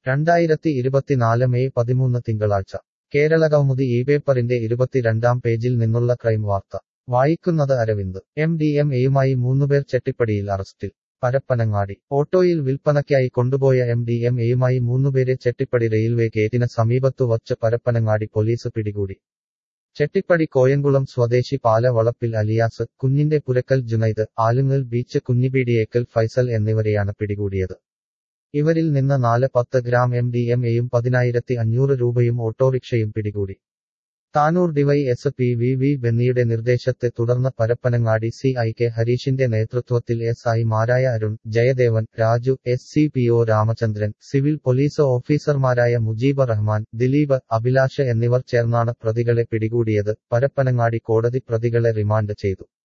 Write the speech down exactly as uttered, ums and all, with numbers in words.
രണ്ടായിരത്തി ഇരുപത്തിനാല് മെയ് പതിമൂന്ന് തിങ്കളാഴ്ച കേരളകൗമുദി ഈ പേപ്പറിന്റെ ഇരുപത്തിരണ്ടാം പേജിൽ നിന്നുള്ള ക്രൈം വാർത്ത വായിക്കുന്നത് അരവിന്ദ്. എം ഡി എം എയുമായി മൂന്നുപേർ ചെട്ടിപ്പടിയിൽ അറസ്റ്റിൽ. പരപ്പനങ്ങാടി. ഓട്ടോയിൽ വിൽപ്പനയ്ക്കായി കൊണ്ടുപോയ എം ഡി എം എയുമായി മൂന്നുപേരെ ചെട്ടിപ്പടി റെയിൽവേ ഗേറ്റിന് സമീപത്തു വച്ച് പരപ്പനങ്ങാടി പോലീസ് പിടികൂടി. ചെട്ടിപ്പടി കോയങ്കുളം സ്വദേശി പാല വളപ്പിൽ അലിയാസ്, കുഞ്ഞിന്റെ പുരക്കൽ ജുനൈദ്, ആലുങ്ങൽ ബീച്ച് കുഞ്ഞിപീടിയേക്കൽ ഫൈസൽ എന്നിവരെയാണ് പിടികൂടിയത്. ഇവരിൽ നിന്ന് നാല് പത്ത് ഗ്രാം എം ഡി എം എയും പതിനായിരത്തി അഞ്ഞൂറ് രൂപയും ഓട്ടോറിക്ഷയും പിടികൂടി. Tanur D Y S P V V ബെന്നിയുടെ നിർദ്ദേശത്തെ തുടർന്ന് പരപ്പനങ്ങാടി സി ഐ കെ ഹരീഷിന്റെ നേതൃത്വത്തിൽ എസ് ഐ മാരായ Arun, Jayadevan, Raju, S C P O Ramachandran, civil police ഓഫീസർമാരായ മുജീബ് റഹ്മാൻ, ദിലീപ്, അഭിലാഷ് എന്നിവർ ചേർന്നാണ് പ്രതികളെ പിടികൂടിയത്. പരപ്പനങ്ങാടി കോടതി പ്രതികളെ റിമാൻഡ് ചെയ്തു.